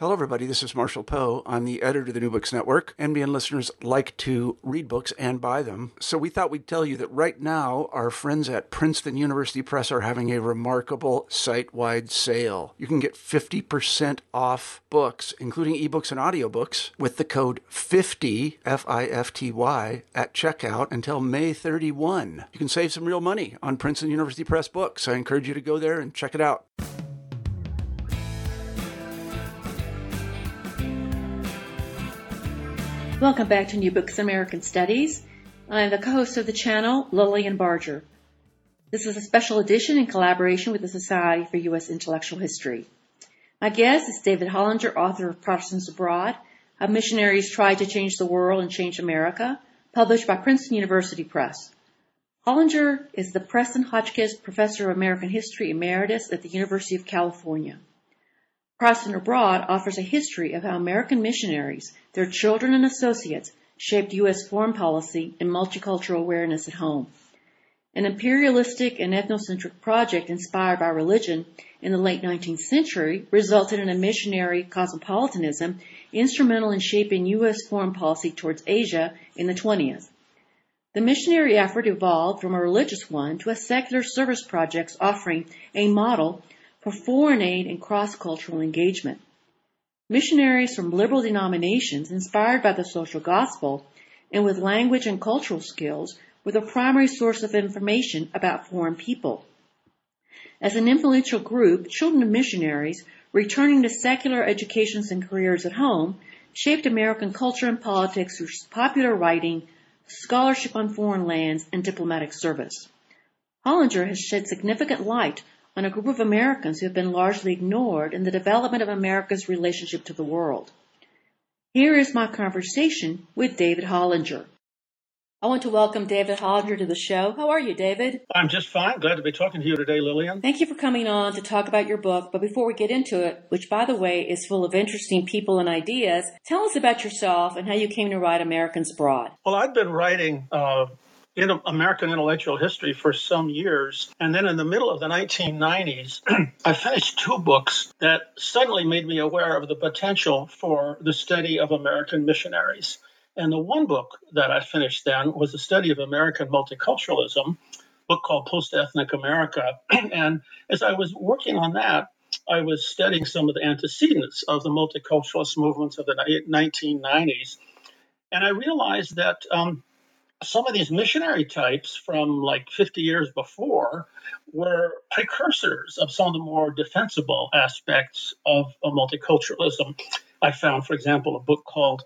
Hello, everybody. This is Marshall Poe. I'm the editor of the New Books Network. NBN listeners like to read books and buy them. So we thought we'd tell you that right now, our friends at Princeton University Press are having a remarkable site-wide sale. You can get 50% off books, including ebooks and audiobooks, with the code 50, F-I-F-T-Y, at checkout until May 31. You can save some real money on Princeton University Press books. I encourage you to go there and check it out. Welcome back to New Books in American Studies. I'm the co-host of the channel, Lillian Barger. This is a special edition in collaboration with the Society for U.S. Intellectual History. My guest is David Hollinger, author of Protestants Abroad, How Missionaries Tried to Change the World and Change America, published by Princeton University Press. Hollinger is the Preston Hotchkiss Professor of American History Emeritus at the University of California. Protestant Abroad offers a history of how American missionaries, their children and associates, shaped U.S. foreign policy and multicultural awareness at home. An imperialistic and ethnocentric project inspired by religion in the late 19th century resulted in a missionary cosmopolitanism instrumental in shaping U.S. foreign policy towards Asia in the 20th. The missionary effort evolved from a religious one to a secular service project offering a model for foreign aid and cross-cultural engagement. Missionaries from liberal denominations inspired by the social gospel and with language and cultural skills were the primary source of information about foreign people. As an influential group, children of missionaries returning to secular educations and careers at home shaped American culture and politics through popular writing, scholarship on foreign lands, and diplomatic service. Hollinger has shed significant light on a group of Americans who have been largely ignored in the development of America's relationship to the world. Here is my conversation with David Hollinger. I want to welcome David Hollinger to the show. How are you, David? I'm just fine. Glad to be talking to you today, Lillian. Thank you for coming on to talk about your book. But before we get into it, which, by the way, is full of interesting people and ideas, tell us about yourself and how you came to write Americans Abroad. Well, I've been writing in American intellectual history for some years. And then in the middle of the 1990s, I finished two books that suddenly made me aware of the potential for the study of American missionaries. And the one book that I finished then was a study of American multiculturalism, a book called Post-Ethnic America. And as I was working on that, I was studying some of the antecedents of the multiculturalist movements of the 1990s. And I realized that some of these missionary types from like 50 years before were precursors of some of the more defensible aspects of multiculturalism. I found, for example, a book called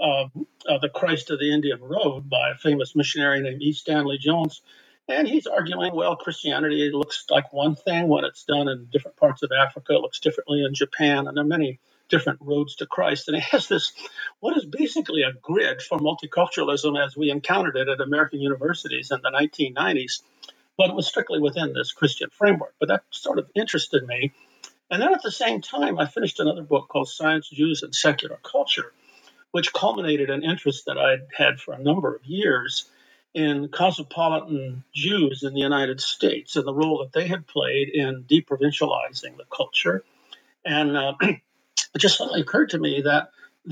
The Christ of the Indian Road by a famous missionary named E. Stanley Jones. And he's arguing, well, Christianity looks like one thing when it's done in different parts of Africa. It looks differently in Japan. And there are many different roads to Christ. And he has this, what is basically a grid for multiculturalism as we encountered it at American universities in the 1990s. But it was strictly within this Christian framework. But that sort of interested me. And then at the same time, I finished another book called Science, Jews, and Secular Culture, which culminated an interest that I'd had for a number of years in cosmopolitan Jews in the United States and the role that they had played in deprovincializing the culture. And it just suddenly occurred to me that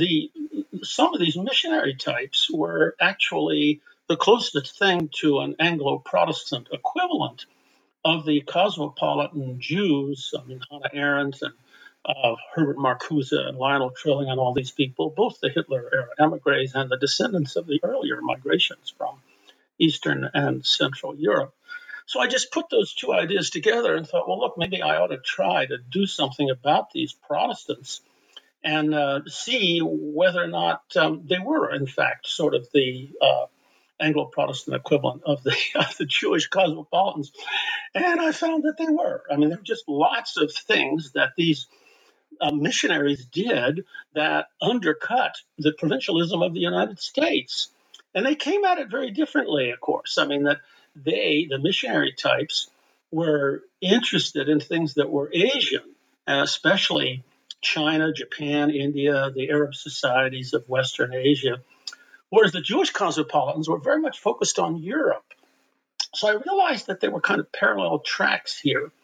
some of these missionary types were actually the closest thing to an Anglo-Protestant equivalent of the cosmopolitan Jews. I mean, Hannah Arendt and Herbert Marcuse and Lionel Trilling and all these people, both the Hitler-era emigres and the descendants of the earlier migrations from Eastern and Central Europe. So I just put those two ideas together and thought, well, look, maybe I ought to try to do something about these Protestants and see whether or not they were, in fact, sort of the Anglo-Protestant equivalent of the Jewish cosmopolitans. And I found that they were. I mean, there were just lots of things that these missionaries did that undercut the provincialism of the United States. And they came at it very differently, of course. I mean, that the missionary types, were interested in things that were Asian, especially China, Japan, India, the Arab societies of Western Asia, whereas the Jewish cosmopolitans were very much focused on Europe. So I realized that there were kind of parallel tracks here.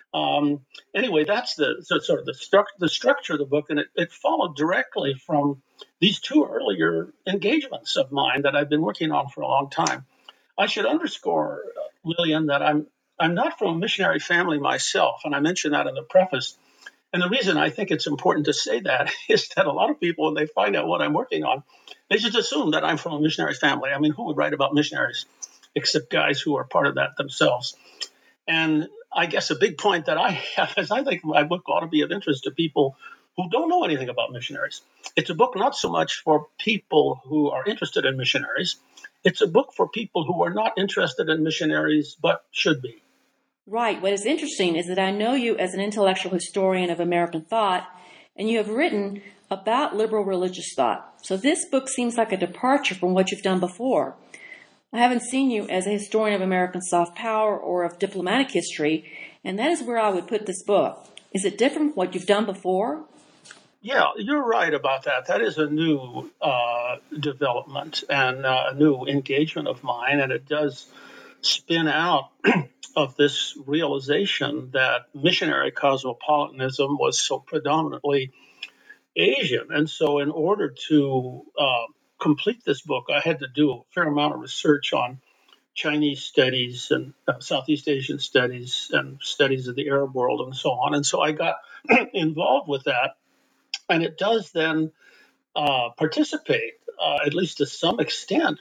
Anyway, that's the sort of the structure of the book, and it followed directly from these two earlier engagements of mine that I've been working on for a long time. I should underscore, Lillian, that I'm not from a missionary family myself, and I mentioned that in the preface. And the reason I think it's important to say that is that a lot of people, when they find out what I'm working on, they just assume that I'm from a missionary family. I mean, who would write about missionaries except guys who are part of that themselves? And I guess a big point that I have is I think my book ought to be of interest to people who don't know anything about missionaries. It's a book not so much for people who are interested in missionaries. It's a book for people who are not interested in missionaries but should be. Right. What is interesting is that I know you as an intellectual historian of American thought, and you have written about liberal religious thought. So this book seems like a departure from what you've done before. I haven't seen you as a historian of American soft power or of diplomatic history, and that is where I would put this book. Is it different from what you've done before? Yeah, you're right about that. That is a new development and a new engagement of mine, and it does spin out of this realization that missionary cosmopolitanism was so predominantly Asian. And so in order to complete this book, I had to do a fair amount of research on Chinese studies and Southeast Asian studies and studies of the Arab world and so on. And so I got involved with that. And it does then participate, at least to some extent,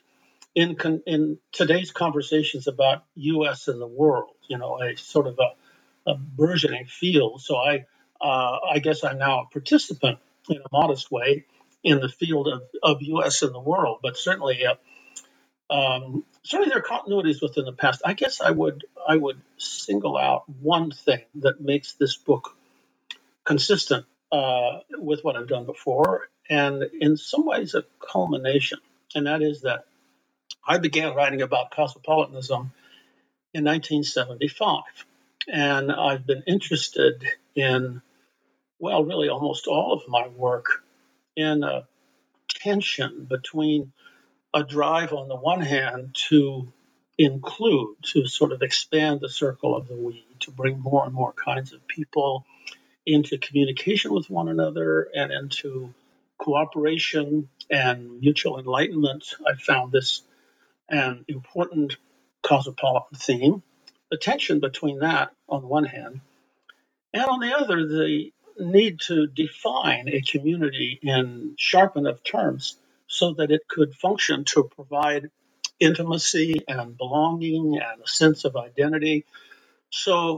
in today's conversations about U.S. and the world, a sort of a burgeoning field. So I guess I'm now a participant in a modest way in the field of U.S. and the world, but certainly there are continuities within the past. I guess I would single out one thing that makes this book consistent with what I've done before, and in some ways a culmination, and that is that I began writing about cosmopolitanism in 1975, and I've been interested in, well, really almost all of my work in a tension between a drive on the one hand to include, to sort of expand the circle of the we, to bring more and more kinds of people into communication with one another and into cooperation and mutual enlightenment. I found this an important cosmopolitan theme. The tension between that on the one hand, and on the other, the need to define a community in sharp enough terms so that it could function to provide intimacy and belonging and a sense of identity. So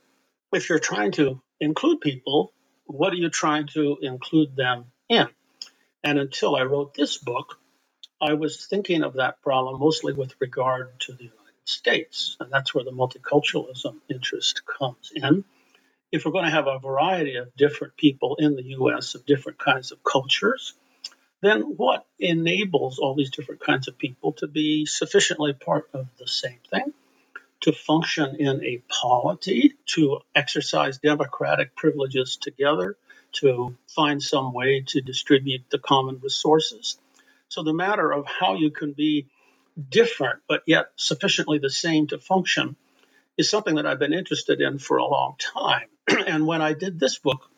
if you're trying to include people, what are you trying to include them in? And until I wrote this book, I was thinking of that problem mostly with regard to the United States. And that's where the multiculturalism interest comes in. If we're going to have a variety of different people in the U.S. of different kinds of cultures, then what enables all these different kinds of people to be sufficiently part of the same thing, to function in a polity, to exercise democratic privileges together, to find some way to distribute the common resources? So the matter of how you can be different but yet sufficiently the same to function is something that I've been interested in for a long time. And when I did this book,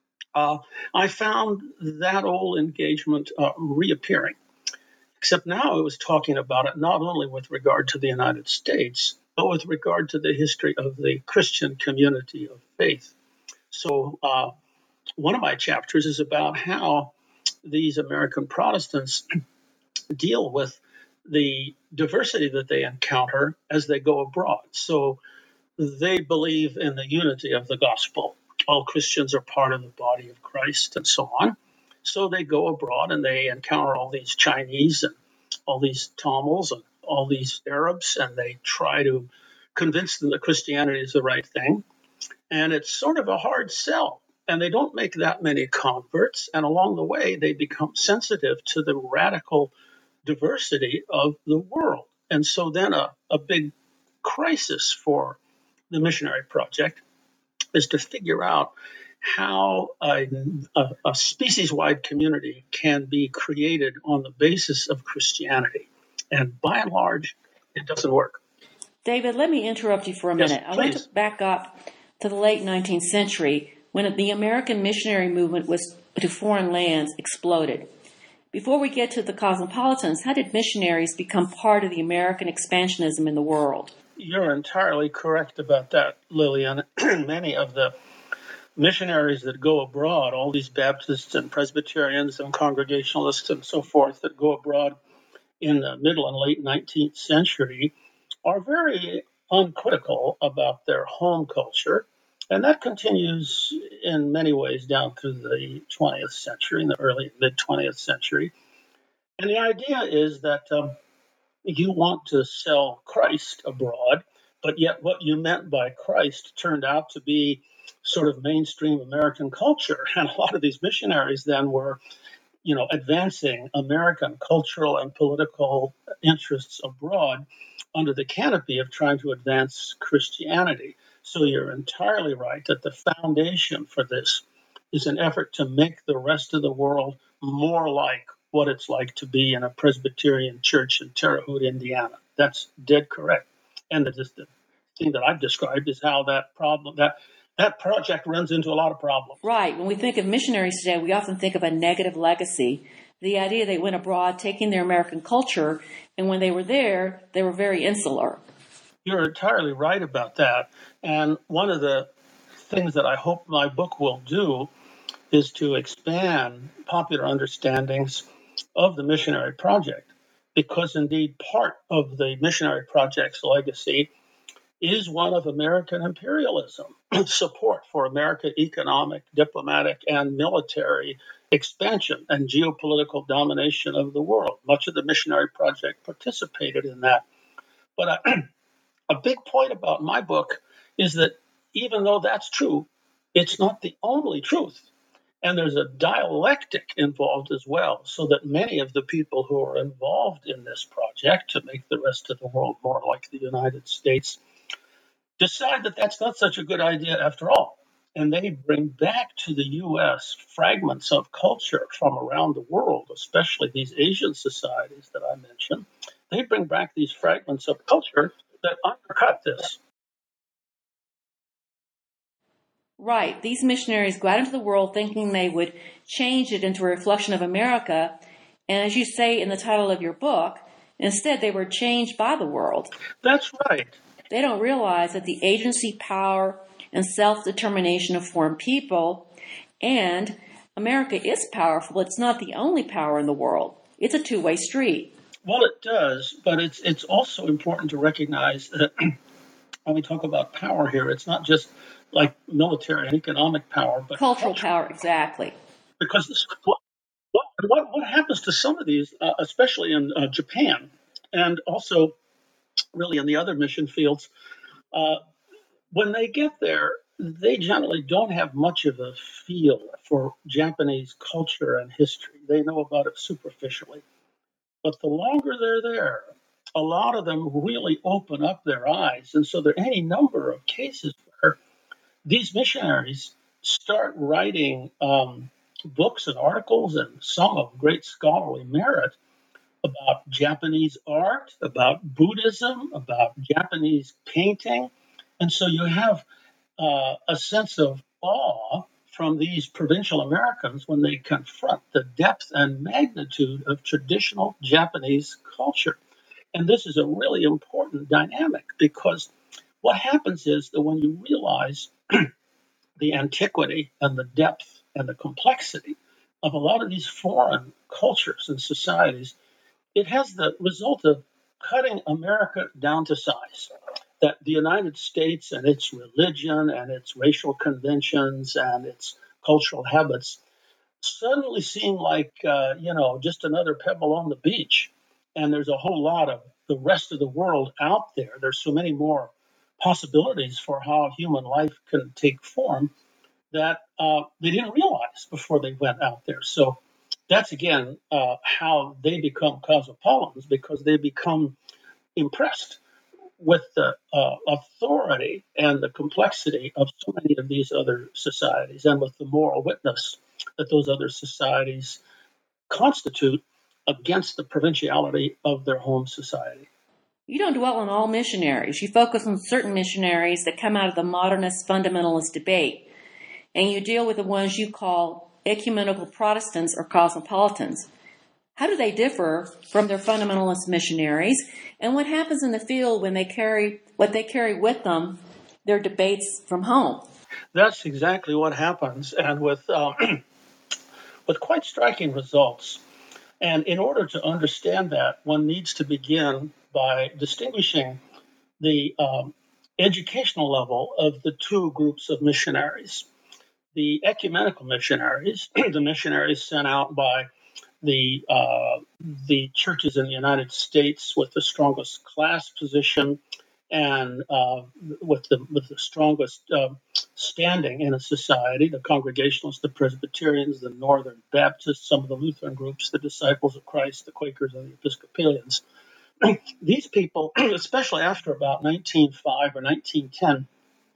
I found that old engagement reappearing, except now I was talking about it not only with regard to the United States, but with regard to the history of the Christian community of faith. So one of my chapters is about how these American Protestants deal with the diversity that they encounter as they go abroad. So they believe in the unity of the gospel. All Christians are part of the body of Christ and so on. So they go abroad and they encounter all these Chinese and all these Tamils and all these Arabs, and they try to convince them that Christianity is the right thing. And it's sort of a hard sell. And they don't make that many converts. And along the way, they become sensitive to the radical diversity of the world. And so then a big crisis for the missionary project is to figure out how a species-wide community can be created on the basis of Christianity. And by and large, it doesn't work. David, let me interrupt you for a minute. Yes, I want to back up to the late 19th century, when the American missionary movement to foreign lands exploded. Before we get to the cosmopolitans, how did missionaries become part of the American expansionism in the world? You're entirely correct about that, Lillian. Many of the missionaries that go abroad, all these Baptists and Presbyterians and Congregationalists and so forth that go abroad in the middle and late 19th century, are very uncritical about their home culture. And that continues in many ways down through the 20th century, in the early mid 20th century. And the idea is that you want to sell Christ abroad, but yet what you meant by Christ turned out to be sort of mainstream American culture. And a lot of these missionaries then were, advancing American cultural and political interests abroad under the canopy of trying to advance Christianity. So you're entirely right that the foundation for this is an effort to make the rest of the world more like what it's like to be in a Presbyterian church in Terre Haute, Indiana. That's dead correct. And the thing that I've described is how that project runs into a lot of problems. Right. When we think of missionaries today, we often think of a negative legacy. The idea they went abroad taking their American culture, and when they were there, they were very insular. You're entirely right about that. And one of the things that I hope my book will do is to expand popular understandings of the missionary project, because indeed part of the missionary project's legacy is one of American imperialism, support for American economic, diplomatic, and military expansion and geopolitical domination of the world. Much of the missionary project participated in that. But a big point about my book is that even though that's true, it's not the only truth. And there's a dialectic involved as well, so that many of the people who are involved in this project to make the rest of the world more like the United States decide that that's not such a good idea after all. And they bring back to the U.S. fragments of culture from around the world, especially these Asian societies that I mentioned. They bring back these fragments of culture that undercut this. Right. These missionaries go out into the world thinking they would change it into a reflection of America. And as you say in the title of your book, instead they were changed by the world. That's right. They don't realize that the agency, power, and self-determination of foreign people, and America is powerful, but it's not the only power in the world. It's a two-way street. Well, it does, but it's also important to recognize that when we talk about power here, it's not just like military and economic power, but cultural power, exactly. Because what happens to some of these, especially in Japan, and also really in the other mission fields, when they get there, they generally don't have much of a feel for Japanese culture and history. They know about it superficially. But the longer they're there, a lot of them really open up their eyes. And so there are any number of cases where these missionaries start writing books and articles, and some of great scholarly merit, about Japanese art, about Buddhism, about Japanese painting. And so you have a sense of awe from these provincial Americans when they confront the depth and magnitude of traditional Japanese culture. And this is a really important dynamic, because what happens is that when you realize the antiquity and the depth and the complexity of a lot of these foreign cultures and societies, it has the result of cutting America down to size. That the United States and its religion and its racial conventions and its cultural habits suddenly seem like, just another pebble on the beach. And there's a whole lot of the rest of the world out there. There's so many more possibilities for how human life can take form that they didn't realize before they went out there. So that's, again, how they become cosmopolitans, because they become impressed with the authority and the complexity of so many of these other societies, and with the moral witness that those other societies constitute against the provinciality of their home society. You don't dwell on all missionaries. You focus on certain missionaries that come out of the modernist fundamentalist debate, and you deal with the ones you call ecumenical Protestants or cosmopolitans. How do they differ from their fundamentalist missionaries, and what happens in the field when they carry with them, their debates from home? That's exactly what happens, and with quite striking results. And in order to understand that, one needs to begin by distinguishing the educational level of the two groups of missionaries. The ecumenical missionaries, the missionaries sent out by the churches in the United States with the strongest class position and with the strongest standing in a society, the Congregationalists, the Presbyterians, the Northern Baptists, some of the Lutheran groups, the Disciples of Christ, the Quakers, and the Episcopalians. These people, especially after about 1905 or 1910,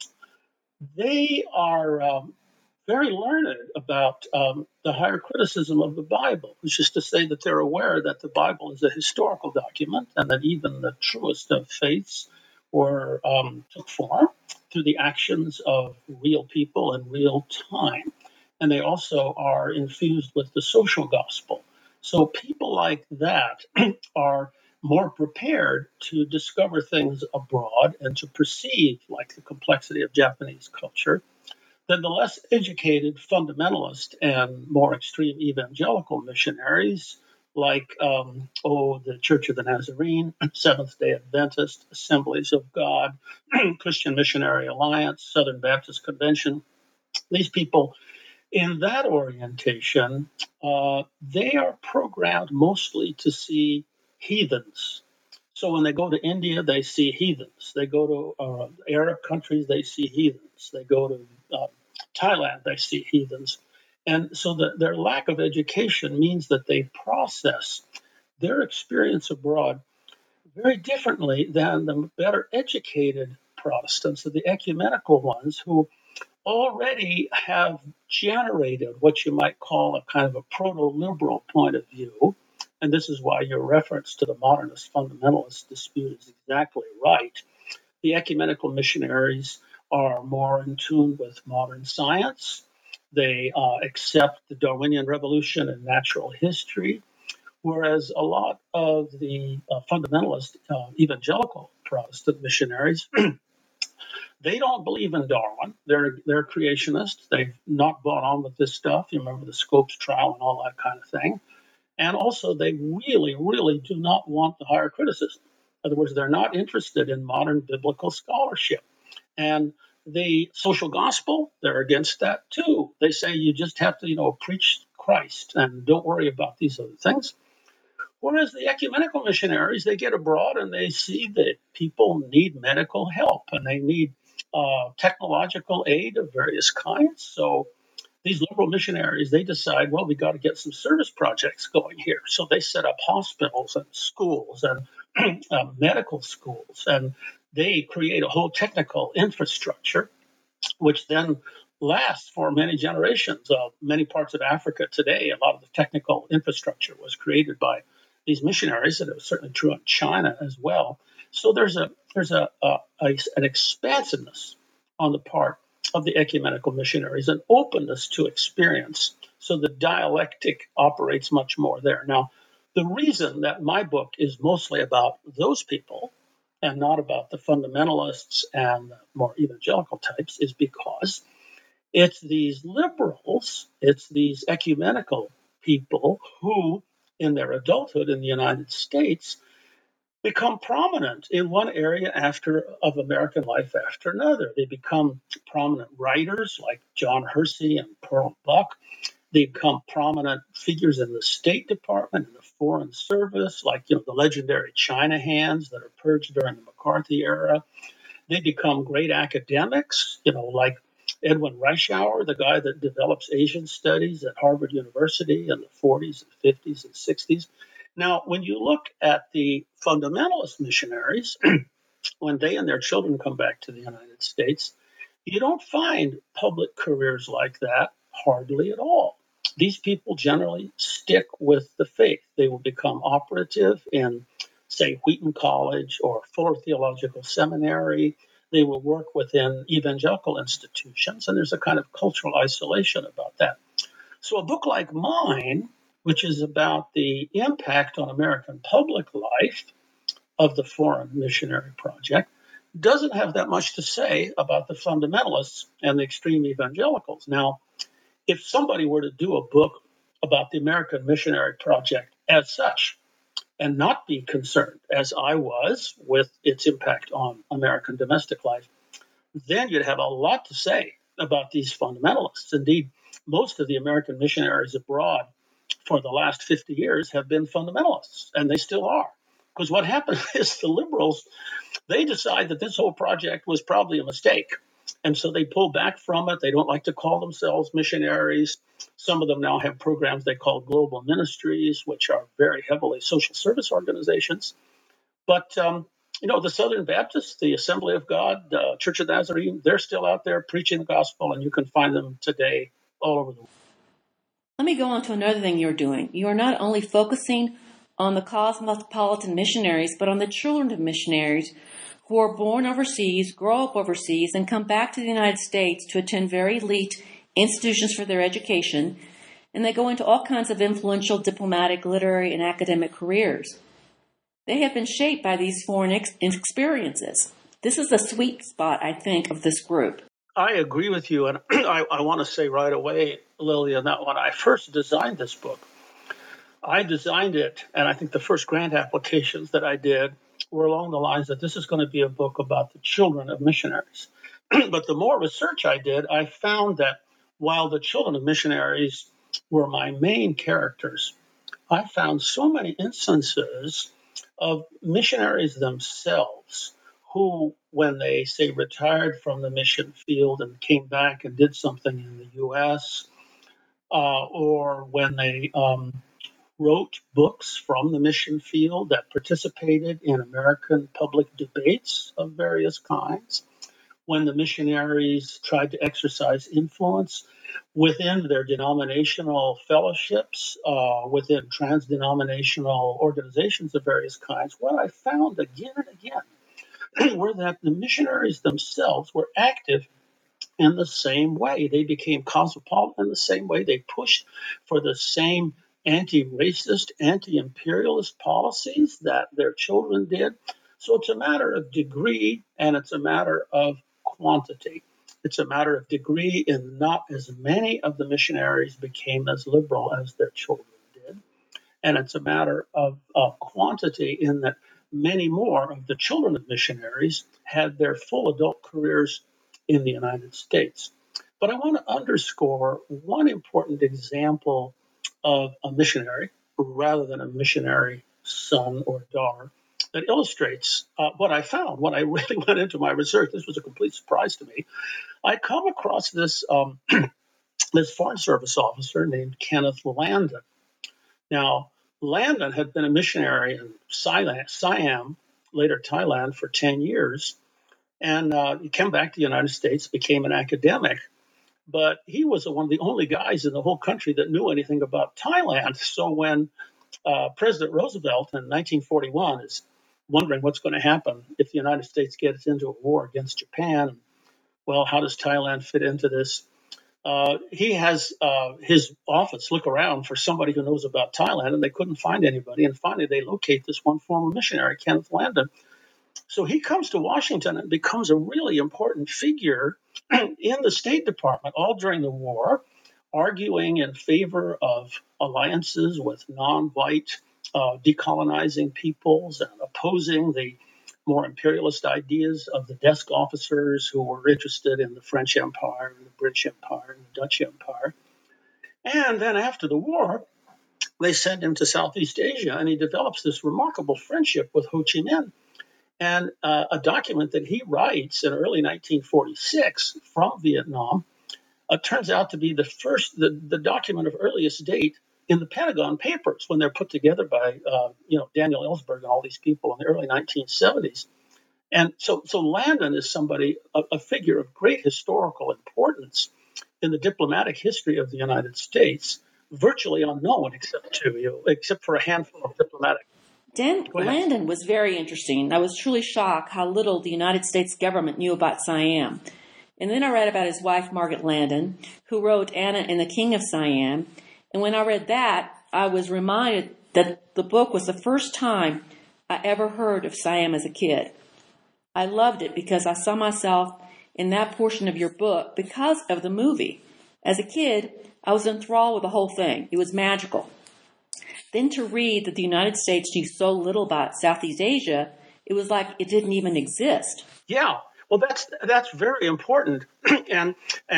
they are very learned about the higher criticism of the Bible, which is to say that they're aware that the Bible is a historical document and that even the truest of faiths were took form through the actions of real people in real time. And they also are infused with the social gospel. So people like that are more prepared to discover things abroad and to perceive like the complexity of Japanese culture than the less educated fundamentalist and more extreme evangelical missionaries like, the Church of the Nazarene, Seventh-day Adventist, Assemblies of God, Christian Missionary Alliance, Southern Baptist Convention. These people in that orientation, they are programmed mostly to see heathens. So when they go to India, they see heathens. They go to Arab countries, they see heathens. They go to Thailand, they see heathens. And so their lack of education means that they process their experience abroad very differently than the better educated Protestants, or the ecumenical ones, who already have generated what you might call a kind of a proto-liberal point of view. And this is why your reference to the modernist fundamentalist dispute is exactly right. The ecumenical missionaries are more in tune with modern science. They accept the Darwinian revolution and natural history, whereas a lot of the fundamentalist evangelical Protestant missionaries, they don't believe in Darwin. They're creationists. They've not bought on with this stuff. You remember the Scopes trial and all that kind of thing. And also, they really, really do not want the higher criticism. In other words, they're not interested in modern biblical scholarship. And the social gospel, they're against that too. They say you just have to, preach Christ and don't worry about these other things. Whereas the ecumenical missionaries, they get abroad and they see that people need medical help and they need technological aid of various kinds. So these liberal missionaries, they decide, well, we got to get some service projects going here. So they set up hospitals and schools and medical schools, and they create a whole technical infrastructure, which then lasts for many generations. Many parts of Africa today, a lot of the technical infrastructure was created by these missionaries, and it was certainly true in China as well. So there's an expansiveness on the part of the ecumenical missionaries, an openness to experience. So the dialectic operates much more there. Now, the reason that my book is mostly about those people and not about the fundamentalists and more evangelical types is because it's these liberals, it's these ecumenical people who, in their adulthood in the United States, become prominent in one area of American life after another. They become prominent writers like John Hersey and Pearl Buck. They become prominent figures in the State Department and the Foreign Service, like the legendary China hands that are purged during the McCarthy era. They become great academics, like Edwin Reischauer, the guy that develops Asian studies at Harvard University in the 40s and 50s and 60s. Now, when you look at the fundamentalist missionaries, when they and their children come back to the United States, you don't find public careers like that hardly at all. These people generally stick with the faith. They will become operative in say, Wheaton College or Fuller Theological Seminary. They will work within evangelical institutions, and there's a kind of cultural isolation about that. So a book like mine, which is about the impact on American public life of the Foreign Missionary Project, doesn't have that much to say about the fundamentalists and the extreme evangelicals. Now, if somebody were to do a book about the American Missionary Project as such, and not be concerned, as I was, with its impact on American domestic life, then you'd have a lot to say about these fundamentalists. Indeed, most of the American missionaries abroad for the last 50 years have been fundamentalists, and they still are. Because what happened is the liberals, they decide that this whole project was probably a mistake. And so they pull back from it. They don't like to call themselves missionaries. Some of them now have programs they call global ministries, which are very heavily social service organizations. But, the Southern Baptists, the Assembly of God, Church of Nazarene, they're still out there preaching the gospel, and you can find them today all over the world. Let me go on to another thing you're doing. You are not only focusing on the cosmopolitan missionaries, but on the children of missionaries who are born overseas, grow up overseas, and come back to the United States to attend very elite institutions for their education, and they go into all kinds of influential diplomatic, literary, and academic careers. They have been shaped by these foreign experiences. This is the sweet spot, I think, of this group. I agree with you, and I want to say right away, Lillian, that when I first designed this book, I designed it, and I think the first grant applications that I did were along the lines that this is going to be a book about the children of missionaries. But the more research I did, I found that while the children of missionaries were my main characters, I found so many instances of missionaries themselves who, when they, say, retired from the mission field and came back and did something in the U.S., or when they wrote books from the mission field that participated in American public debates of various kinds, when the missionaries tried to exercise influence within their denominational fellowships, within trans-denominational organizations of various kinds, what I found again and again were that the missionaries themselves were active in the same way. They became cosmopolitan in the same way. They pushed for the same anti-racist, anti-imperialist policies that their children did. So it's a matter of degree, and it's a matter of quantity. It's a matter of degree in not as many of the missionaries became as liberal as their children did. And it's a matter of quantity in that many more of the children of missionaries had their full adult careers in the United States. But I want to underscore one important example of a missionary rather than a missionary son or daughter that illustrates what I found when I really went into my research. This was a complete surprise to me. I come across this this Foreign Service officer named Kenneth Landon. Now, Landon had been a missionary in Siam, later Thailand, for 10 years. And he came back to the United States, became an academic. But he was one of the only guys in the whole country that knew anything about Thailand. So when President Roosevelt in 1941 is wondering what's going to happen if the United States gets into a war against Japan, well, how does Thailand fit into this? He has his office look around for somebody who knows about Thailand, and they couldn't find anybody. And finally, they locate this one former missionary, Kenneth Landon. So he comes to Washington and becomes a really important figure in the State Department all during the war, arguing in favor of alliances with non-white decolonizing peoples and opposing the more imperialist ideas of the desk officers who were interested in the French Empire and the British Empire and the Dutch Empire. And then after the war, they send him to Southeast Asia, and he develops this remarkable friendship with Ho Chi Minh. And a document that he writes in early 1946 from Vietnam turns out to be the document of earliest date in the Pentagon Papers when they're put together by Daniel Ellsberg and all these people in the early 1970s. And so Landon is somebody, a figure of great historical importance in the diplomatic history of the United States, virtually unknown except for a handful of diplomatic. Landon was very interesting. I was truly shocked how little the United States government knew about Siam. And then I read about his wife, Margaret Landon, who wrote Anna and the King of Siam. And when I read that, I was reminded that the book was the first time I ever heard of Siam as a kid. I loved it because I saw myself in that portion of your book because of the movie. As a kid, I was enthralled with the whole thing. It was magical. Then to read that the United States knew so little about Southeast Asia, it was like it didn't even exist. Yeah. Well, that's very important, and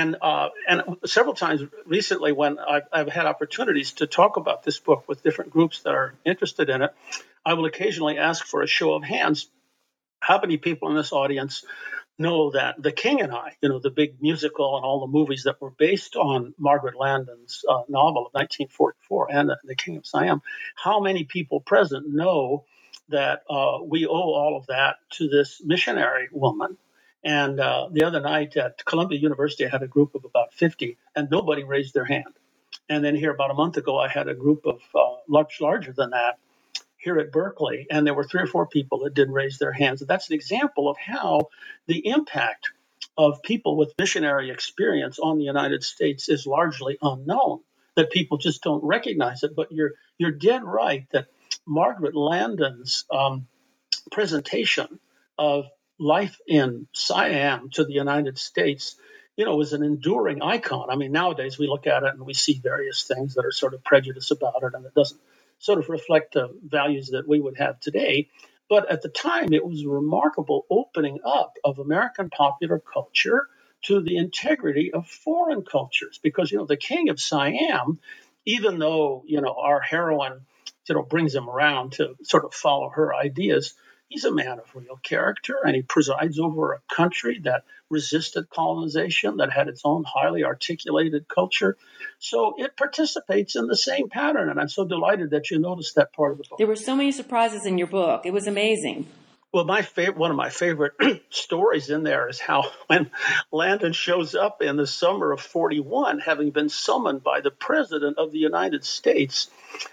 several times recently when I've had opportunities to talk about this book with different groups that are interested in it, I will occasionally ask for a show of hands. How many people in this audience know that The King and I, the big musical and all the movies that were based on Margaret Landon's novel of 1944 and The King of Siam, how many people present know that we owe all of that to this missionary woman? And the other night at Columbia University, I had a group of about 50, and nobody raised their hand. And then here about a month ago, I had a group of much larger than that here at Berkeley, and there were 3 or 4 people that didn't raise their hands. And that's an example of how the impact of people with missionary experience on the United States is largely unknown, that people just don't recognize it. But you're dead right that Margaret Landon's presentation of life in Siam to the United States, is an enduring icon. I mean, nowadays we look at it and we see various things that are sort of prejudiced about it, and it doesn't sort of reflect the values that we would have today. But at the time, it was a remarkable opening up of American popular culture to the integrity of foreign cultures. Because, the King of Siam, even though, our heroine, brings him around to sort of follow her ideas, he's a man of real character, and he presides over a country that resisted colonization, that had its own highly articulated culture. So it participates in the same pattern, and I'm so delighted that you noticed that part of the book. There were so many surprises in your book. It was amazing. Well, one of my favorite stories in there is how when Landon shows up in the summer of 41, having been summoned by the President of the United States,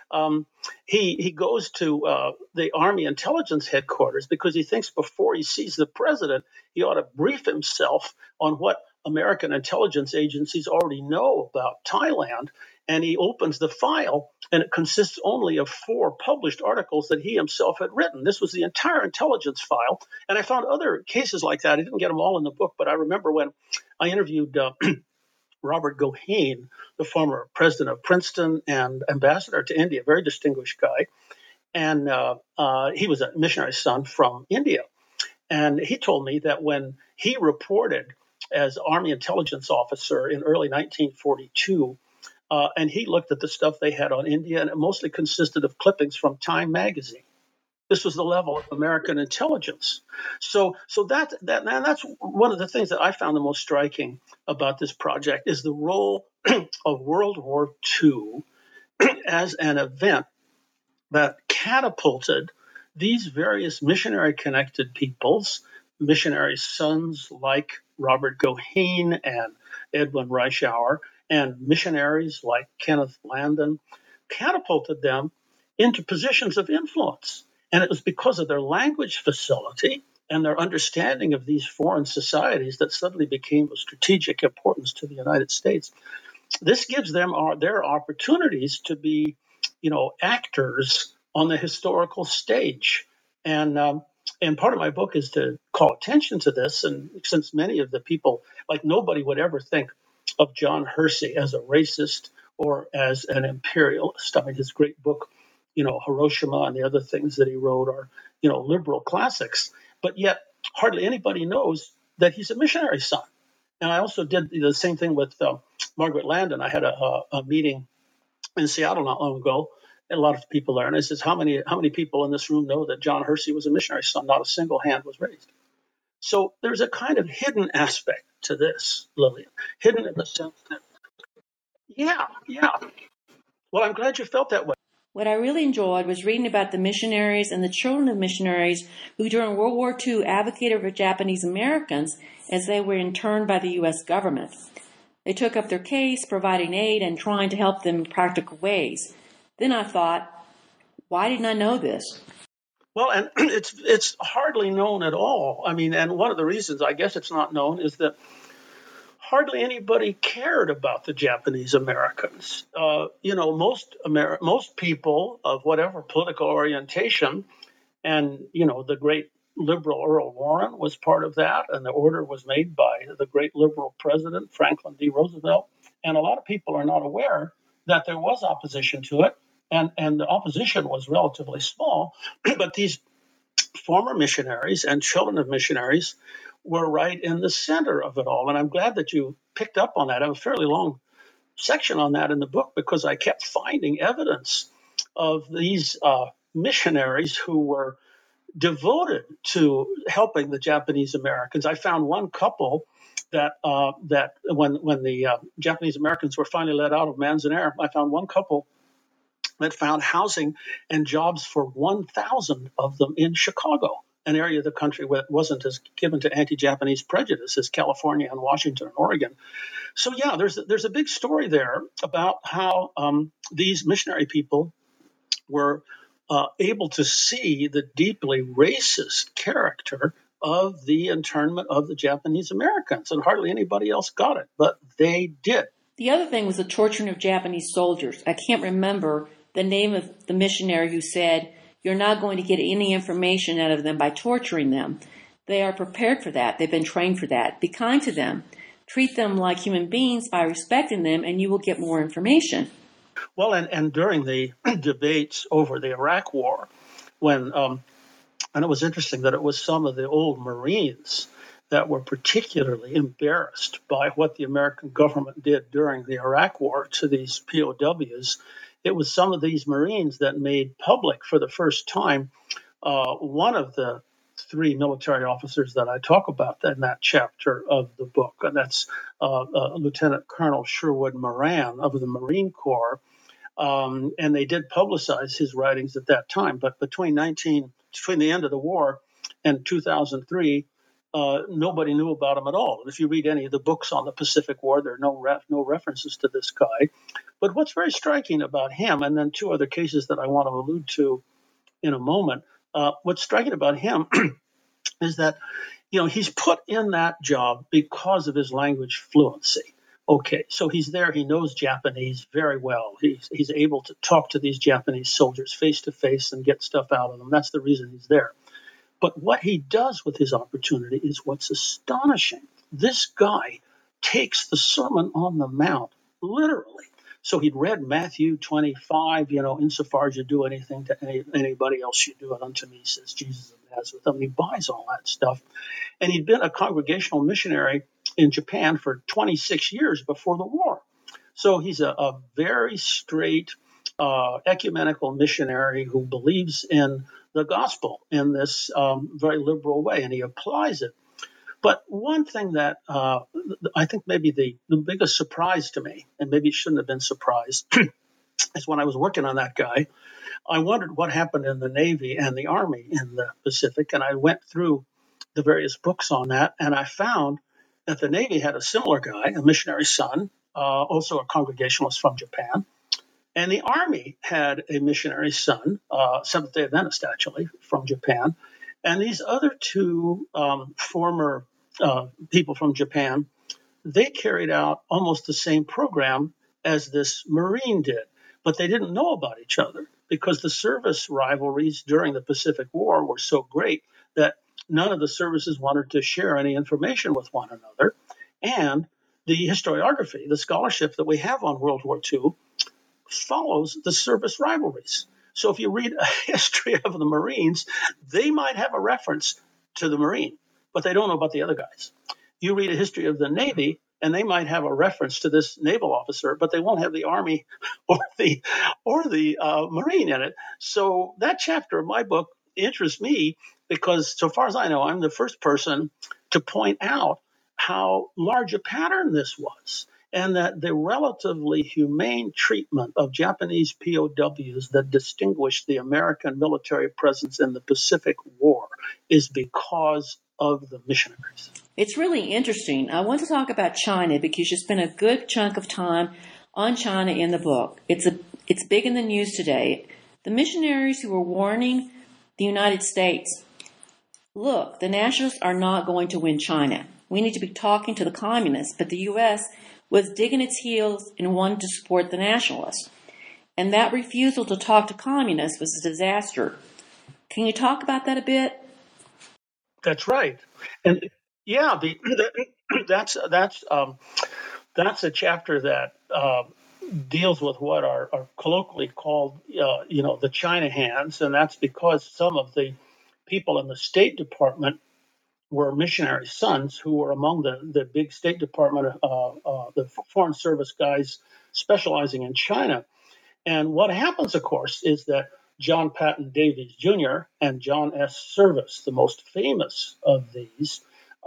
he goes to the Army Intelligence Headquarters because he thinks before he sees the President, he ought to brief himself on what American intelligence agencies already know about Thailand. And he opens the file, and it consists only of 4 published articles that he himself had written. This was the entire intelligence file. And I found other cases like that. I didn't get them all in the book, but I remember when I interviewed Robert Goheen, the former president of Princeton and ambassador to India, a very distinguished guy. And he was a missionary son from India. And he told me that when he reported as Army intelligence officer in early 1942, and he looked at the stuff they had on India, and it mostly consisted of clippings from Time magazine. This was the level of American intelligence. So that's one of the things that I found the most striking about this project is the role of World War II as an event that catapulted these various missionary-connected peoples, missionary sons like Robert Goheen and Edwin Reischauer, and missionaries like Kenneth Landon, catapulted them into positions of influence. And it was because of their language facility and their understanding of these foreign societies that suddenly became of strategic importance to the United States. This gives them their opportunities to be, actors on the historical stage. And part of my book is to call attention to this. And since many of the people, like nobody would ever think of John Hersey as a racist or as an imperialist. I mean, his great book, Hiroshima and the other things that he wrote are, liberal classics. But yet hardly anybody knows that he's a missionary son. And I also did the same thing with Margaret Landon. I had a meeting in Seattle not long ago, and a lot of people there. And I says, how many people in this room know that John Hersey was a missionary son? Not a single hand was raised. So there's a kind of hidden aspect to this, Lillian. Hidden in the sense that, yeah. Well, I'm glad you felt that way. What I really enjoyed was reading about the missionaries and the children of missionaries who during World War II advocated for Japanese Americans as they were interned by the U.S. government. They took up their case, providing aid and trying to help them in practical ways. Then I thought, why didn't I know this? Well, and it's hardly known at all. I mean, and one of the reasons I guess it's not known is that hardly anybody cared about the Japanese Americans. Most people of whatever political orientation, and the great liberal Earl Warren was part of that, and the order was made by the great liberal president Franklin D. Roosevelt. And a lot of people are not aware that there was opposition to it, and the opposition was relatively small. But these former missionaries and children of missionaries were right in the center of it all. And I'm glad that you picked up on that. I have a fairly long section on that in the book because I kept finding evidence of these missionaries who were devoted to helping the Japanese Americans. I found one couple that when the Japanese Americans were finally let out of Manzanares, I found one couple that found housing and jobs for 1,000 of them in Chicago, an area of the country that wasn't as given to anti-Japanese prejudice as California and Washington and Oregon. So yeah, there's a big story there about how these missionary people were able to see the deeply racist character of the internment of the Japanese Americans, and hardly anybody else got it, but they did. The other thing was the torturing of Japanese soldiers. I can't remember the name of the missionary who said, "You're not going to get any information out of them by torturing them. They are prepared for that. They've been trained for that. Be kind to them. Treat them like human beings by respecting them, and you will get more information." Well, and during the debates over the Iraq War, and it was interesting that it was some of the old Marines that were particularly embarrassed by what the American government did during the Iraq War to these POWs. It was some of these Marines that made public for the first time one of the three military officers that I talk about in that chapter of the book, and that's Lieutenant Colonel Sherwood Moran of the Marine Corps. And they did publicize his writings at that time. But between the end of the war and 2003, nobody knew about him at all. And if you read any of the books on the Pacific War, there are no references to this guy. But what's very striking about him, and then two other cases that I want to allude to in a moment, what's striking about him is that, he's put in that job because of his language fluency. Okay, so he's there. He knows Japanese very well. He's able to talk to these Japanese soldiers face to face and get stuff out of them. That's the reason he's there. But what he does with his opportunity is what's astonishing. This guy takes the Sermon on the Mount literally. So he'd read Matthew 25, insofar as you do anything to anybody else, you do it unto me, says Jesus of Nazareth. I mean, he buys all that stuff. And he'd been a congregational missionary in Japan for 26 years before the war. So he's a very straight ecumenical missionary who believes in the gospel in this very liberal way, and he applies it. But one thing that I think maybe the biggest surprise to me, and maybe it shouldn't have been surprised, is when I was working on that guy, I wondered what happened in the Navy and the Army in the Pacific, and I went through the various books on that, and I found that the Navy had a similar guy, a missionary son, also a Congregationalist from Japan, and the Army had a missionary son, Seventh-day Adventist actually, from Japan. And these other two former people from Japan, they carried out almost the same program as this Marine did, but they didn't know about each other because the service rivalries during the Pacific War were so great that none of the services wanted to share any information with one another. And the historiography, the scholarship that we have on World War II, follows the service rivalries. So if you read a history of the Marines, they might have a reference to the Marine, but they don't know about the other guys. You read a history of the Navy, and they might have a reference to this naval officer, but they won't have the Army or the Marine in it. So that chapter of my book interests me because, so far as I know, I'm the first person to point out how large a pattern this was, and that the relatively humane treatment of Japanese POWs that distinguished the American military presence in the Pacific War is because of the missionaries. It's really interesting. I want to talk about China because you spent a good chunk of time on China in the book. It's big in the news today. The missionaries who were warning the United States, look, the nationalists are not going to win China. We need to be talking to the communists, but the U.S. was digging its heels and wanted to support the nationalists. And that refusal to talk to communists was a disaster. Can you talk about that a bit? That's right. And yeah, that's a chapter that deals with what are colloquially called, the China hands, and that's because some of the people in the State Department were missionary sons who were among the big State Department, the Foreign Service guys specializing in China. And what happens, of course, is that John Patton Davies Jr. and John S. Service, the most famous of these,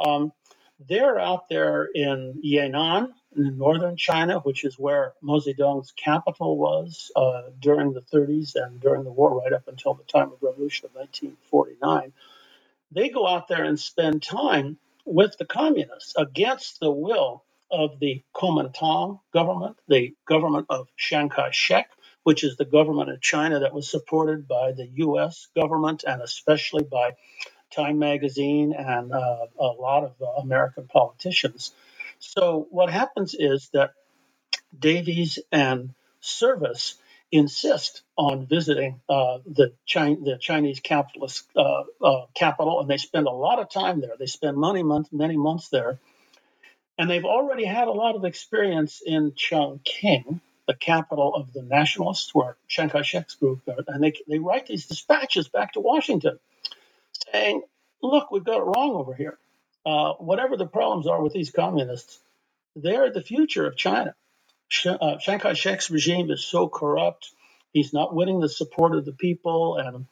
they're out there in Yan'an, in northern China, which is where Mao Zedong's capital was during the 30s and during the war right up until the time of revolution of 1949. They go out there and spend time with the communists against the will of the Kuomintang government, the government of Chiang Kai-shek, which is the government of China that was supported by the U.S. government and especially by Time Magazine and a lot of American politicians. So what happens is that Davies and Service insist on visiting the Chinese capitalist capital, and they spend a lot of time there. They spend many months there, and they've already had a lot of experience in Chongqing, the capital of the nationalists, where Chiang Kai-shek's group, and they write these dispatches back to Washington saying, look, we've got it wrong over here. Whatever the problems are with these communists, they're the future of China. Chiang Kai-shek's regime is so corrupt. He's not winning the support of the people. And,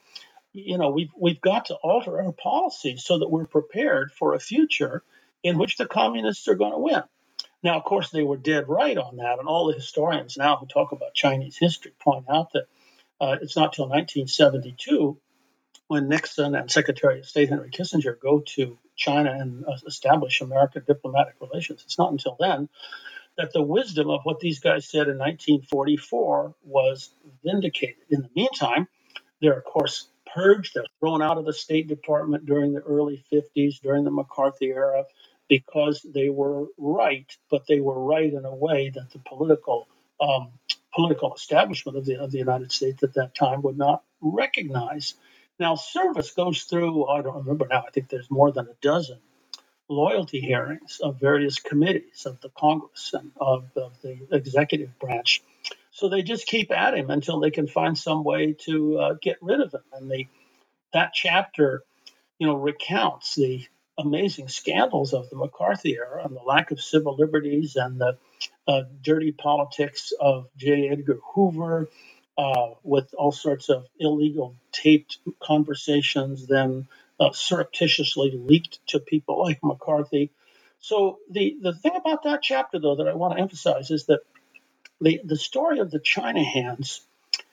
we've got to alter our policy so that we're prepared for a future in which the communists are going to win. Now, of course, they were dead right on that. And all the historians now who talk about Chinese history point out that it's not till 1972 when Nixon and Secretary of State Henry Kissinger go to China and establish American diplomatic relations. It's not until then that the wisdom of what these guys said in 1944 was vindicated. In the meantime, they're, of course, purged. They're thrown out of the State Department during the early 50s, during the McCarthy era, because they were right, but they were right in a way that the political establishment of the United States at that time would not recognize. Now, Service goes through, I don't remember now, I think there's more than a dozen loyalty hearings of various committees of the Congress and of the executive branch. So they just keep at him until they can find some way to get rid of him. And that chapter, recounts the amazing scandals of the McCarthy era and the lack of civil liberties and the dirty politics of J. Edgar Hoover, with all sorts of illegal taped conversations, then surreptitiously leaked to people like McCarthy. So the thing about that chapter, though, that I want to emphasize is that the story of the China hands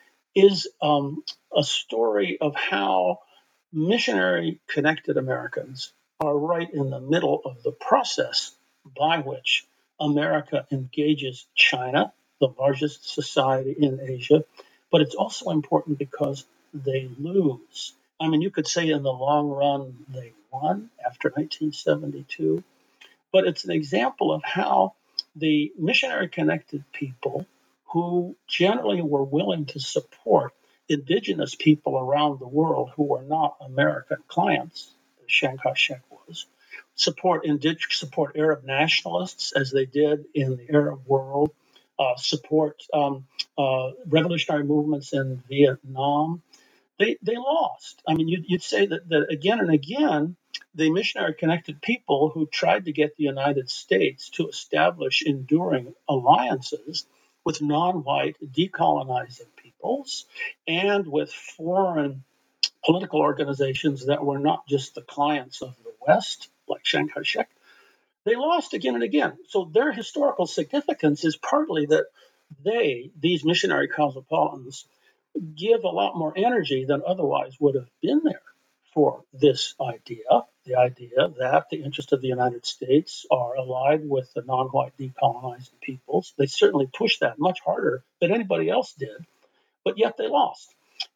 is a story of how missionary-connected Americans are right in the middle of the process by which America engages China, the largest society in Asia. But it's also important because they lose. I mean, you could say in the long run they won after 1972, but it's an example of how the missionary-connected people who generally were willing to support indigenous people around the world who were not American clients, as Chiang Kai-shek was, support Arab nationalists as they did in the Arab world, support revolutionary movements in Vietnam. They lost. I mean, you'd say that again and again, the missionary-connected people who tried to get the United States to establish enduring alliances with non-white decolonizing peoples and with foreign political organizations that were not just the clients of the West, like Chiang Kai-shek, they lost again and again. So their historical significance is partly that these missionary cosmopolitans, give a lot more energy than otherwise would have been there for this idea, the idea that the interests of the United States are allied with the non-white decolonizing peoples. They certainly pushed that much harder than anybody else did, but yet they lost.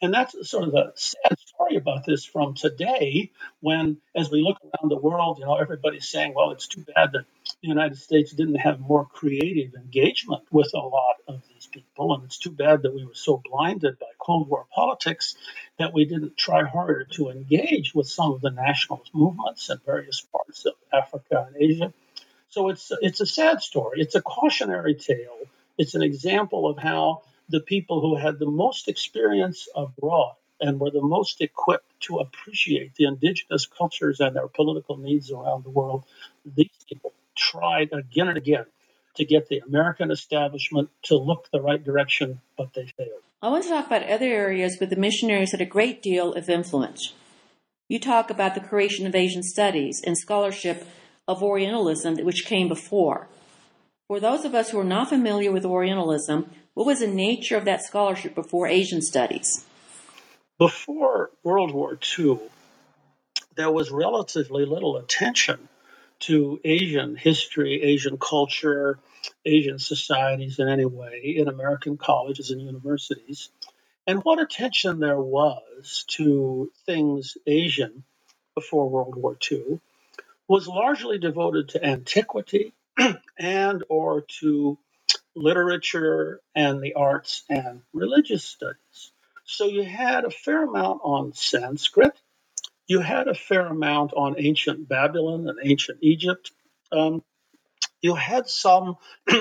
And that's sort of the sad story about this from today, when, as we look around the world, everybody's saying, well, it's too bad that the United States didn't have more creative engagement with a lot of these people. And it's too bad that we were so blinded by Cold War politics that we didn't try harder to engage with some of the nationalist movements in various parts of Africa and Asia. So it's a sad story. It's a cautionary tale. It's an example of how the people who had the most experience abroad and were the most equipped to appreciate the indigenous cultures and their political needs around the world, these people tried again and again to get the American establishment to look the right direction, but they failed. I want to talk about other areas where the missionaries had a great deal of influence. You talk about the creation of Asian studies and scholarship of Orientalism, which came before. For those of us who are not familiar with Orientalism, what was the nature of that scholarship before Asian studies? Before World War II, there was relatively little attention to Asian history, Asian culture, Asian societies in any way in American colleges and universities. And what attention there was to things Asian before World War II was largely devoted to antiquity and or to literature and the arts and religious studies. So you had a fair amount on Sanskrit. You had a fair amount on ancient Babylon and ancient Egypt. You had some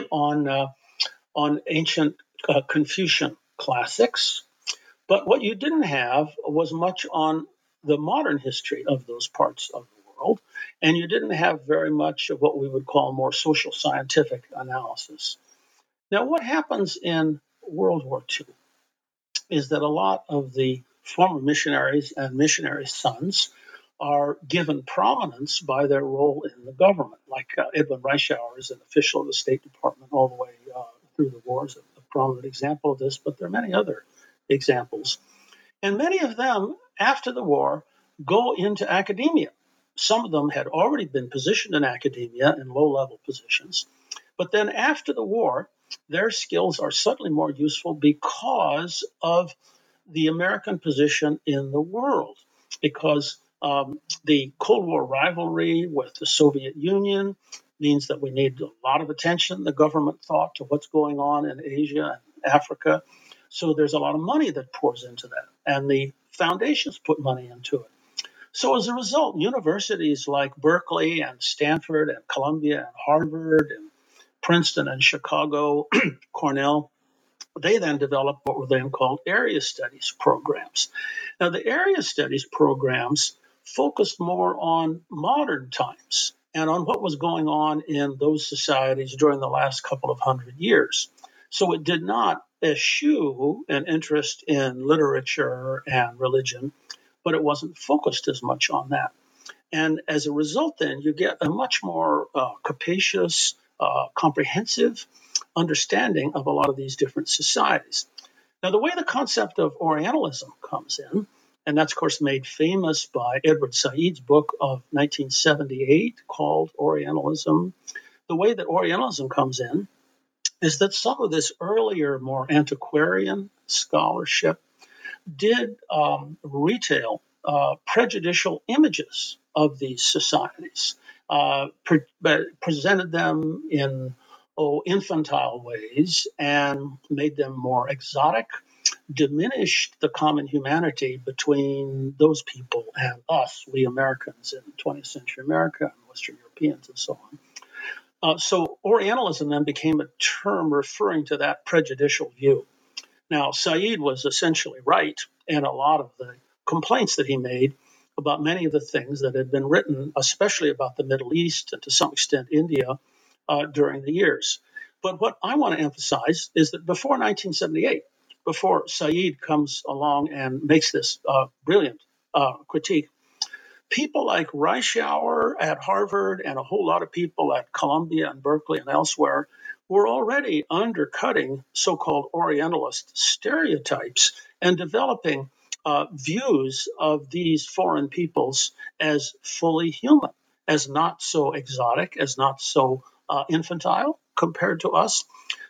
on ancient Confucian classics. But what you didn't have was much on the modern history of those parts of the world. And you didn't have very much of what we would call more social scientific analysis. Now, what happens in World War II is that a lot of the former missionaries and missionary sons are given prominence by their role in the government, like Edwin Reischauer is an official of the State Department all the way through the war, is a prominent example of this, but there are many other examples. And many of them, after the war, go into academia. Some of them had already been positioned in academia in low-level positions. But then after the war, their skills are suddenly more useful because of the American position in the world, because the Cold War rivalry with the Soviet Union means that we need a lot of attention, the government thought, to what's going on in Asia and Africa. So there's a lot of money that pours into that, and the foundations put money into it. So as a result, universities like Berkeley and Stanford and Columbia and Harvard and Princeton and Chicago, Cornell, they then developed what were then called area studies programs. Now, the area studies programs focused more on modern times and on what was going on in those societies during the last couple of 100 years. So it did not eschew an interest in literature and religion, but it wasn't focused as much on that. And as a result, then, you get a much more capacious, comprehensive understanding of a lot of these different societies. Now, the way the concept of Orientalism comes in, and that's, of course, made famous by Edward Said's book of 1978 called Orientalism, the way that Orientalism comes in is that some of this earlier, more antiquarian scholarship did retail prejudicial images of these societies, presented them in infantile ways and made them more exotic, diminished the common humanity between those people and us, we Americans in 20th century America and Western Europeans and so on. So Orientalism then became a term referring to that prejudicial view. Now, Said was essentially right in a lot of the complaints that he made about many of the things that had been written, especially about the Middle East and to some extent India, during the years. But what I want to emphasize is that before 1978, before Said comes along and makes this brilliant critique, people like Reischauer at Harvard and a whole lot of people at Columbia and Berkeley and elsewhere were already undercutting so-called Orientalist stereotypes and developing views of these foreign peoples as fully human, as not so exotic, as not so infantile compared to us.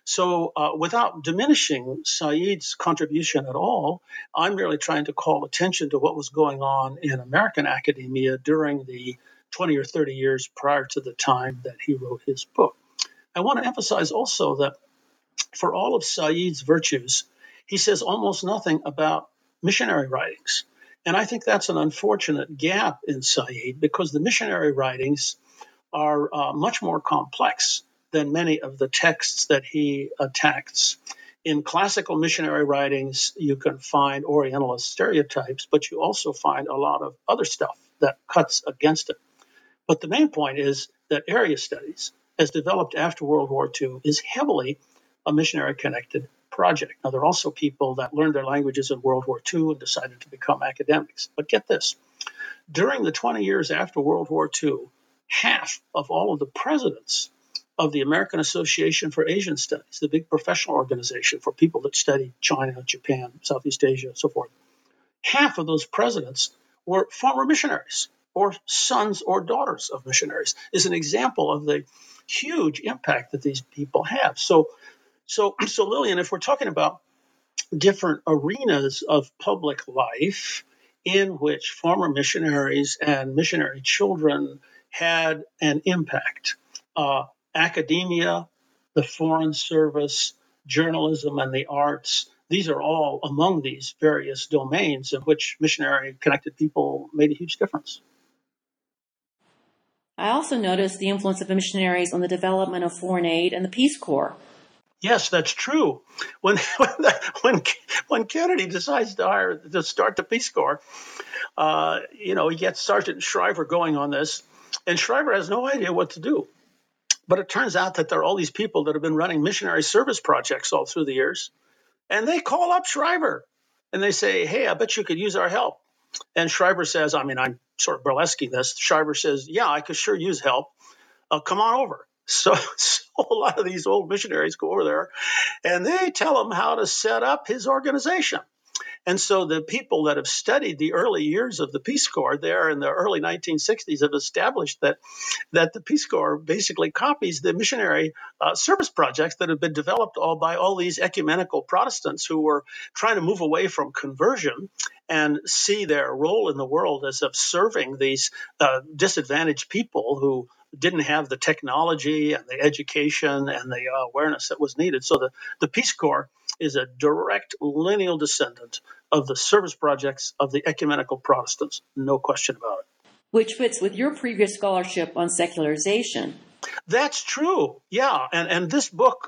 So without diminishing Said's contribution at all, I'm merely trying to call attention to what was going on in American academia during the 20 or 30 years prior to the time that he wrote his book. I want to emphasize also that for all of Said's virtues, he says almost nothing about missionary writings. And I think that's an unfortunate gap in Said, because the missionary writings are much more complex than many of the texts that he attacks. In classical missionary writings, you can find Orientalist stereotypes, but you also find a lot of other stuff that cuts against it. But the main point is that area studies, as developed after World War II, is heavily a missionary-connected project. Now, there are also people that learned their languages in World War II and decided to become academics. But get this, during the 20 years after World War II, half of all of the presidents of the American Association for Asian Studies, the big professional organization for people that study China, Japan, Southeast Asia, and so forth, half of those presidents were former missionaries or sons or daughters of missionaries, is an example of the huge impact that these people have. So Lillian, if we're talking about different arenas of public life in which former missionaries and missionary children had an impact, academia, the Foreign Service, journalism, and the arts, these are all among these various domains in which missionary-connected people made a huge difference. I also noticed the influence of the missionaries on the development of foreign aid and the Peace Corps. Yes, that's true. When Kennedy decides to start the Peace Corps, he gets Sergeant Shriver going on this, and Shriver has no idea what to do. But it turns out that there are all these people that have been running missionary service projects all through the years, and they call up Shriver, and they say, "Hey, I bet you could use our help." And Shriver says, I'm sort of burlesquing this. Shriver says, "Yeah, I could sure use help. Come on over." So a lot of these old missionaries go over there, and they tell him how to set up his organization. And so the people that have studied the early years of the Peace Corps there in the early 1960s have established that the Peace Corps basically copies the missionary service projects that have been developed by all these ecumenical Protestants who were trying to move away from conversion and see their role in the world as of serving these disadvantaged people who didn't have the technology and the education and the awareness that was needed. So the Peace Corps is a direct lineal descendant of the service projects of the ecumenical Protestants, no question about it. Which fits with your previous scholarship on secularization. That's true, yeah. And this book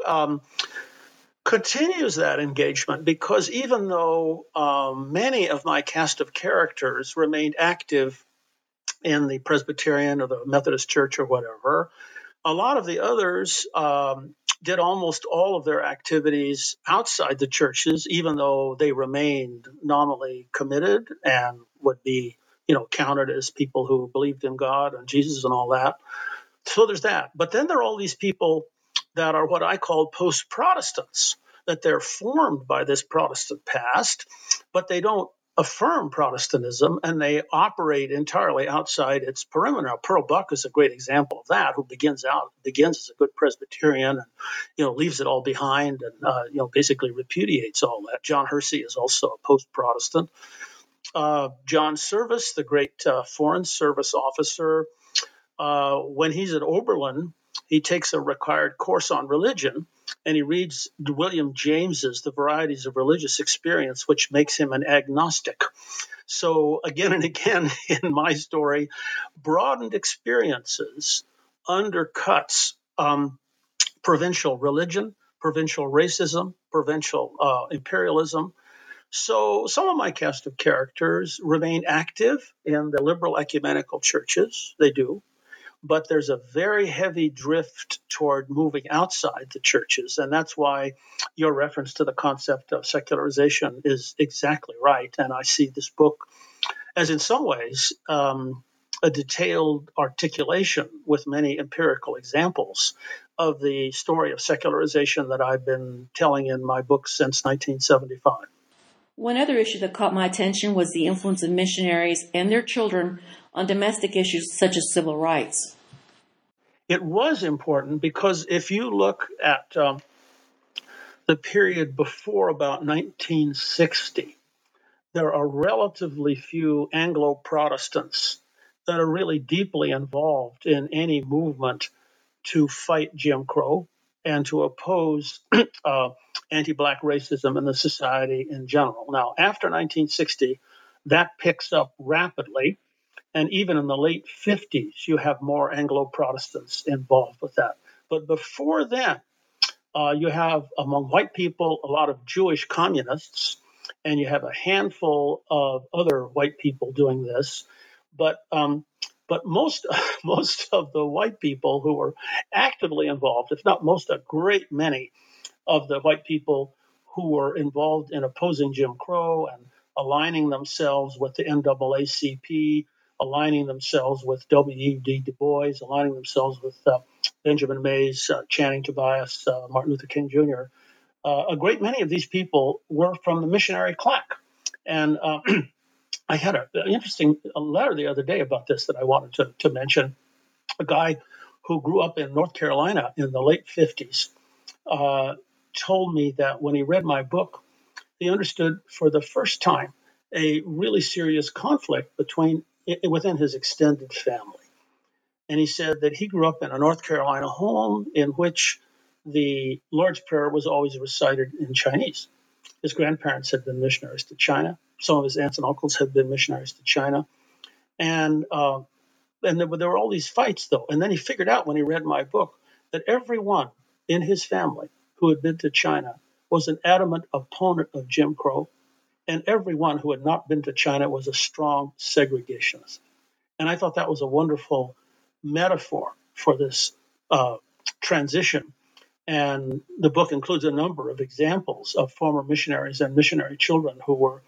continues that engagement, because even though many of my cast of characters remained active in the Presbyterian or the Methodist Church or whatever, a lot of the others did almost all of their activities outside the churches, even though they remained nominally committed and would be, counted as people who believed in God and Jesus and all that. So there's that. But then there are all these people that are what I call post-Protestants, that they're formed by this Protestant past, but they don't affirm Protestantism, and they operate entirely outside its perimeter. Now, Pearl Buck is a great example of that, who begins as a good Presbyterian and, leaves it all behind and, basically repudiates all that. John Hersey is also a post-Protestant. John Service, the great Foreign Service officer, when he's at Oberlin, he takes a required course on religion, and he reads William James's The Varieties of Religious Experience, which makes him an agnostic. So again and again in my story, broadened experiences undercuts provincial religion, provincial racism, provincial imperialism. So some of my cast of characters remain active in the liberal ecumenical churches. They do. But there's a very heavy drift toward moving outside the churches. And that's why your reference to the concept of secularization is exactly right. And I see this book as, in some ways, a detailed articulation with many empirical examples of the story of secularization that I've been telling in my book since 1975. One other issue that caught my attention was the influence of missionaries and their children on domestic issues such as civil rights. It was important because if you look at the period before about 1960, there are relatively few Anglo-Protestants that are really deeply involved in any movement to fight Jim Crow and to oppose anti-Black racism in the society in general. Now, after 1960, that picks up rapidly. And even in the late 50s, you have more Anglo-Protestants involved with that. But before then, you have among white people a lot of Jewish communists, and you have a handful of other white people doing this. But most most of the white people who were actively involved, if not most, a great many of the white people who were involved in opposing Jim Crow and aligning themselves with the NAACP, aligning themselves with W.E.B. Du Bois, aligning themselves with Benjamin Mays, Channing Tobias, Martin Luther King Jr. A great many of these people were from the missionary claque. And I had an interesting letter the other day about this that I wanted to mention. A guy who grew up in North Carolina in the late 50s told me that when he read my book, he understood for the first time a really serious conflict within his extended family. And he said that he grew up in a North Carolina home in which the Lord's Prayer was always recited in Chinese. His grandparents had been missionaries to China. Some of his aunts and uncles had been missionaries to China. And there were all these fights, though. And then he figured out when he read my book that everyone in his family who had been to China was an adamant opponent of Jim Crow, and everyone who had not been to China was a strong segregationist. And I thought that was a wonderful metaphor for this transition. And the book includes a number of examples of former missionaries and missionary children who were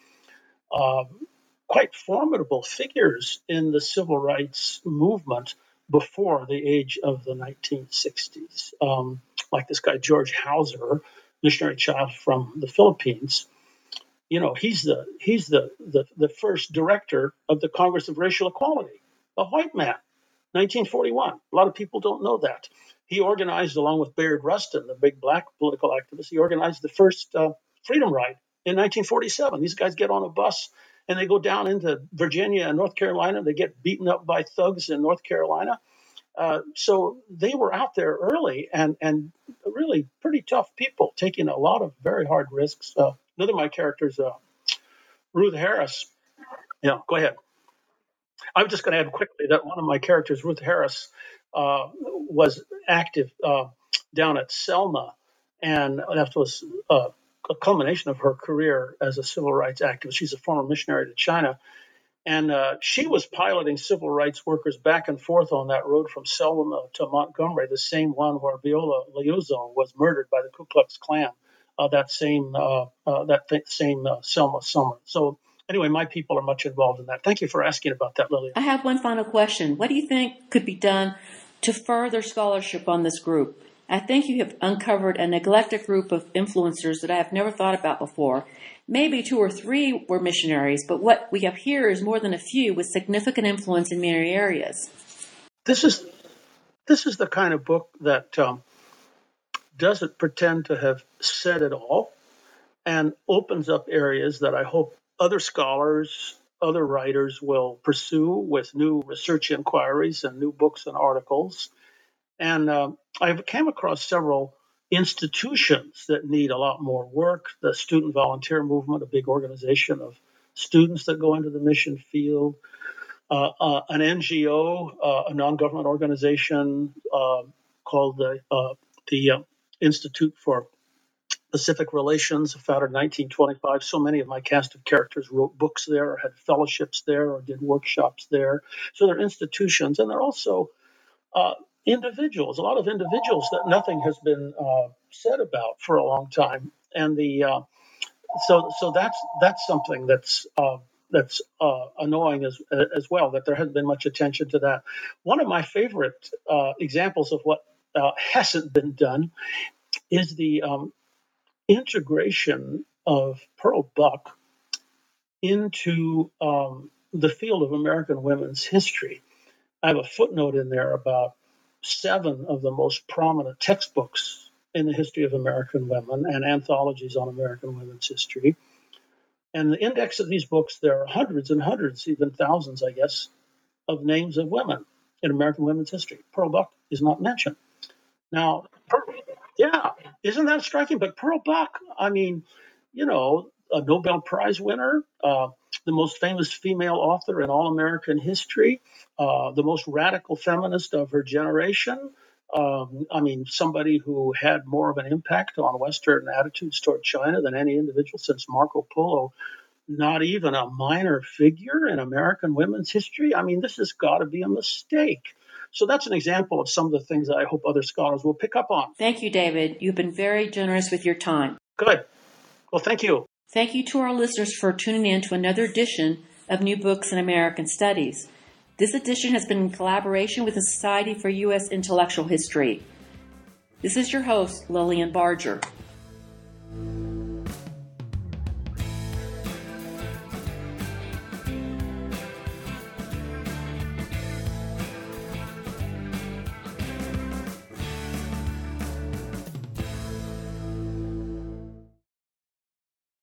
quite formidable figures in the civil rights movement before the age of the 1960s. Like this guy, George Hauser, missionary child from the Philippines. You know, he's the first director of the Congress of Racial Equality, a white man, 1941. A lot of people don't know that. He organized, along with Bayard Rustin, the big Black political activist, he organized the first Freedom Ride in 1947. These guys get on a bus and they go down into Virginia and North Carolina. They get beaten up by thugs in North Carolina. So they were out there early and really pretty tough people, taking a lot of very hard risks. Another of my characters, Ruth Harris. Yeah, go ahead. I'm just going to add quickly that one of my characters, Ruth Harris, was active down at Selma, and that was a culmination of her career as a civil rights activist. She's a former missionary to China, and she was piloting civil rights workers back and forth on that road from Selma to Montgomery, the same one where Viola Liuzzo was murdered by the Ku Klux Klan that same Selma summer. So anyway, my people are much involved in that. Thank you for asking about that, Lillian. I have one final question. What do you think could be done to further scholarship on this group? I think you have uncovered a neglected group of influencers that I have never thought about before. Maybe 2 or 3 were missionaries, but what we have here is more than a few with significant influence in many areas. This is the kind of book that doesn't pretend to have said it all and opens up areas that I hope other scholars, other writers will pursue with new research inquiries and new books and articles. And I came across several institutions that need a lot more work. The Student Volunteer Movement, a big organization of students that go into the mission field. An NGO, a non-government organization called the Institute for Pacific Relations, founded in 1925. So many of my cast of characters wrote books there, or had fellowships there, or did workshops there. So they're institutions, and they're also individuals. A lot of individuals that nothing has been said about for a long time, and so that's something that's annoying as well, that there hasn't been much attention to that. One of my favorite examples of what hasn't been done is the integration of Pearl Buck into the field of American women's history. I have a footnote in there about 7 of the most prominent textbooks in the history of American women and anthologies on American women's history. And the index of these books, there are hundreds and hundreds, even thousands, I guess, of names of women in American women's history. Pearl Buck is not mentioned. Now, yeah, isn't that striking? But Pearl Buck, I mean, you know, a Nobel Prize winner, the most famous female author in all American history, the most radical feminist of her generation. I mean, somebody who had more of an impact on Western attitudes toward China than any individual since Marco Polo. Not even a minor figure in American women's history. I mean, this has got to be a mistake. So that's an example of some of the things that I hope other scholars will pick up on. Thank you, David. You've been very generous with your time. Good. Well, thank you. Thank you to our listeners for tuning in to another edition of New Books in American Studies. This edition has been in collaboration with the Society for U.S. Intellectual History. This is your host, Lillian Barger.